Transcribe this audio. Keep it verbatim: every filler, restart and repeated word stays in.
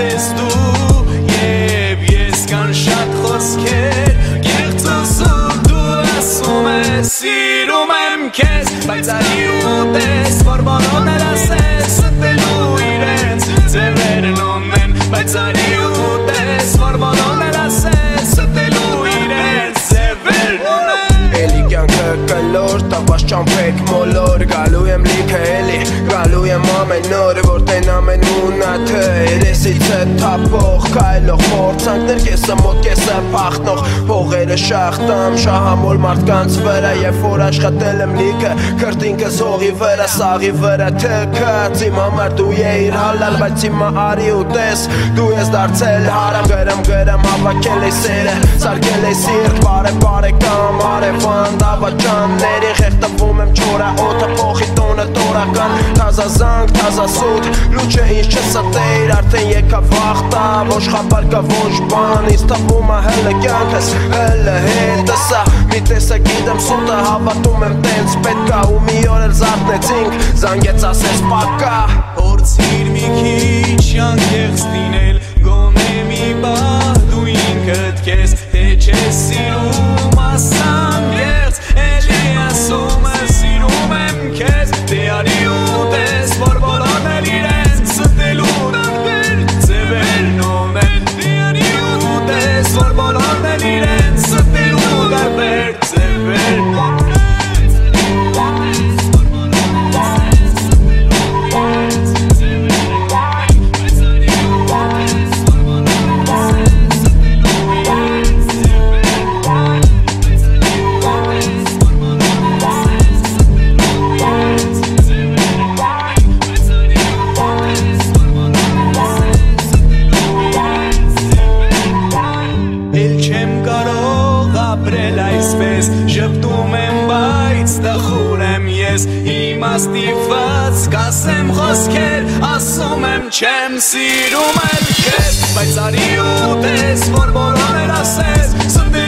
ասես դու Եվ ես կան շատ խոսքեր Կեղծ ու սուր դու ասում ես Սիրում եմ քեզ Բայց արի ուտես Որ բոլորն էլ ասես Ստելու իրենց ձևերն ունեն Բայց արի ուտես Որ բոլորն էլ ասես Ստելու իրենց ձևերն ունեն Էլի կյանքը կլոր Տապաշ ճամփեք մոլոր Գալու եմ լիքը էլի Գալու եմ ամեն նոր Որտեն ամեն ունաթը Երեսից է թափող Կայլող փորձանքներ Կեսը մոտ կեսը պախտնող Փողերը շախտամ Շահամոլ մարդկանց վրա Եվ որ աշխատել եմ լիքը Քրտինքս հողի վրա Սաղի վրա թքած Իմ համար դու էիր հալալ Բայց հիմա արի ու տես Դու ես դարձել հարամ Գրեմ գրեմ հավաքել էի սերը Սարկել էի սիրտ Բարե բարե կամ արևան Դավաճանների Խեղտվում եմ չորա օդը Փոխի տոնը տորական Թազա զանգ, թազա սուտ Լուչը ինձ չստեիր Արդեն եկա վախտա Ոչ խաբար կա ոչ բան Ինձ թվում է հելը կյանքս Հելը հետս ա Մի տեսը գիտեմ սուտը Հավատում եմ տենց պետքա Ու մի օր էլ զարթնեցինք Զանգեց ասես պակա Փորձիր մի քիչ անկեղծ լինել Գոնե մի բար Դու ինքդ քեզ Թե չես սիրում ասամ կեղծ Էլի ասում ես սիրում եմ քեզ Դե արի ուտես Որ բոլորն էլ իրենց Ստելու տարբեր ձևերն ունեն Դե արի ուտես Որ բոլորն էլ իրենց Ստելու տարբեր ձևերն ունեն Ժպտում եմ, բայց տխուր եմ ես Հիմա ստիպված կասեմ խոսքեր Ասում եմ չեմ սիրում եմ քեզ Բայց արի ուտես, որ բոլորն էլ ասես